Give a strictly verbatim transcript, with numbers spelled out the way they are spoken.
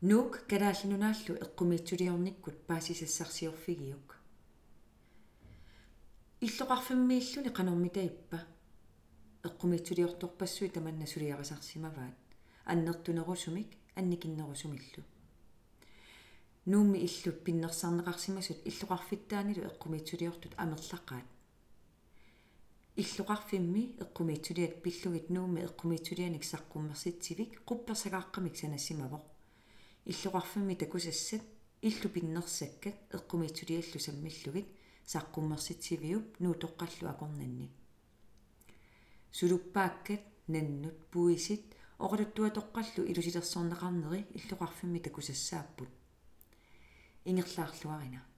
nuuk kalaallunaallu eqqumiitsuliornikkut paasisassarsiorfigiuk иллоqarfimmiilluni qanormitaippa eqqumiitsuliortorpassui tamanna suliaqasarsimavaat аннертунерусумик анникиннерусумиллу нуумми иллут пиннерсарнеқарсимасут иллоqarfittaанилу эққумиитсулиортут амерлаққаат иллоqarfimmi эққумиитсулиат пиллугит нуумми эққумиитсулианик саққуммерситсивик қупперсагааққамик санассимавоқ иллоqarfimmi такусассат иллу пиннерсаккат эққумиитсулиаллу саммиллугит саққуммерситсивиуп нуутоққаллу акорнанни сулуппааккат наннут пуисит оқалуттуатоққаллу илусилерсорнеқарнери иллоqarfimmi такусассааппут ингерлаарлуарина